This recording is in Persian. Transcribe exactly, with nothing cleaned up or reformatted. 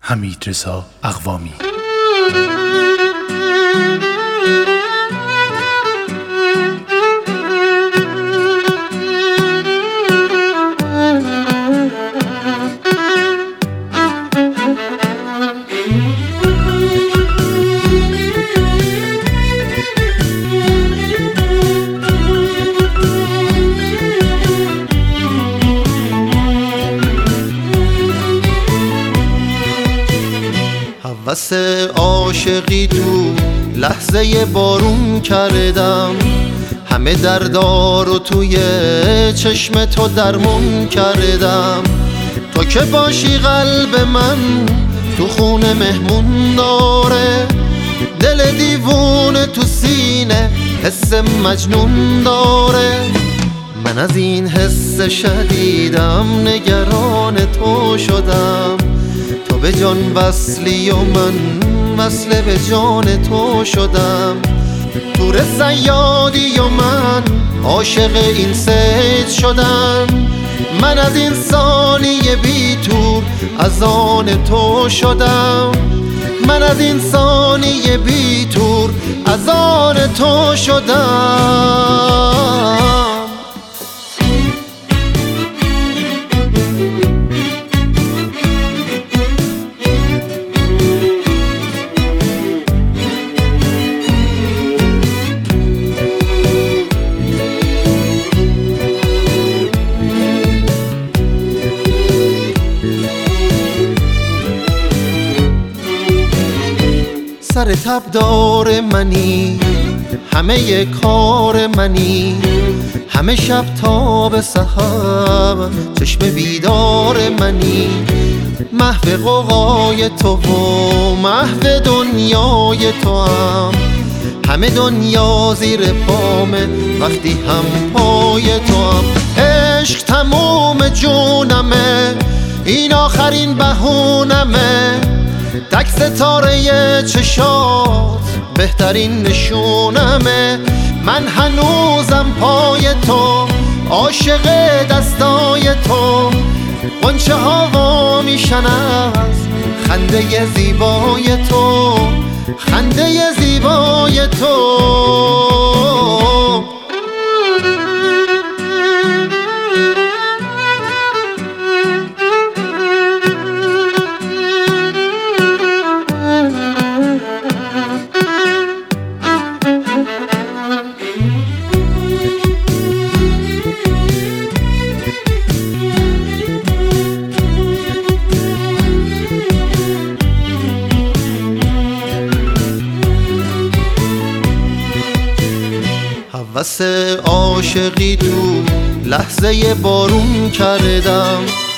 حمیدرضا اقوامی. هوس عاشقی تو لحظه بارون کردم، همه دردارو توی چشم تو درمون کردم. تو که باشی قلب من تو خونه مهمون داره، دل دیوونه تو سینه حس مجنون داره. من از این حس شدیدم نگران تو شدم، تو به جان وصلی و من وصل به جان تو شدم. تور صیادی و من عاشق این صید شدم. من از این ثانیه بی تور از آن تو شدم. من از این ثانیه بی تور از آن تو شدم. سر تبدار منی، همه کار منی، همه شب تا به سحر چشم بیدار منی. محو غوغای تو و محو دنیای تو هم، همه دنیا زیر پامه وقتی هم پای تو هم. عشق تموم جونمه، این آخرین بهونمه، تک ستاره چشات بهترین نشونمه. من هنوزم پای تو، عاشق دستای تو. غنچه ها وا میشن از خنده زیبای تو، خنده زیبای تو. هوس عاشقی تو لحظه بارون کردم،